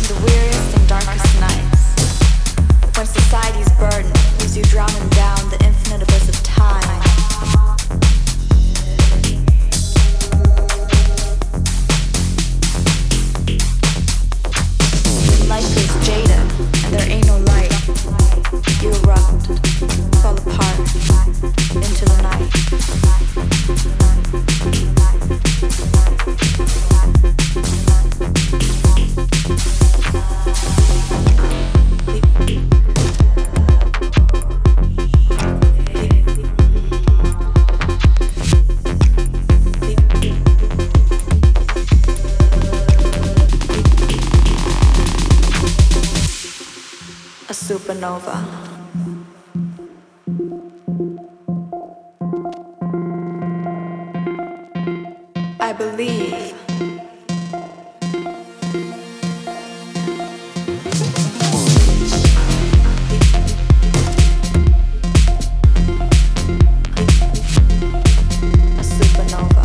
the weariest and darkest nights, when society's burden leaves you drowning down the infinite abyss of time. When life is jaded and there ain't no light, you erupt, fall apart, into the night. A supernova. I believe a supernova.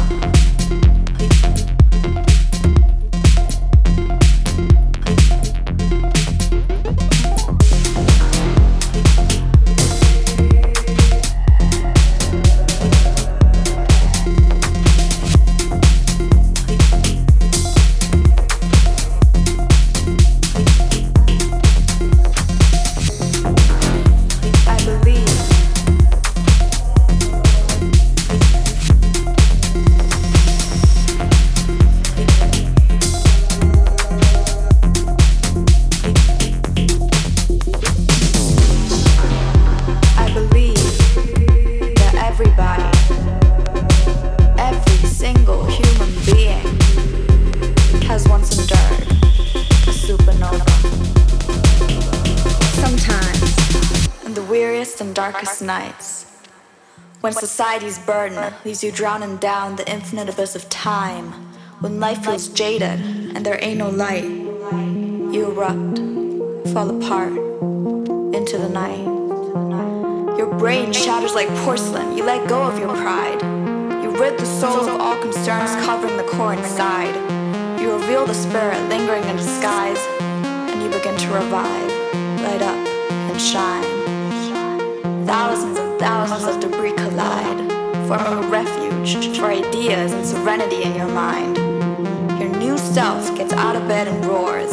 Darkest nights, when society's burden leaves you drowning down the infinite abyss of time, when life feels jaded and there ain't no light, you erupt, fall apart, into the night. Your brain shatters like porcelain, you let go of your pride. You rid the soul of all concerns covering the core inside. You reveal the spirit lingering in disguise, and you begin to revive, light up, and shine. Thousands and thousands of debris collide, forming a refuge for ideas and serenity in your mind. Your new self gets out of bed and roars,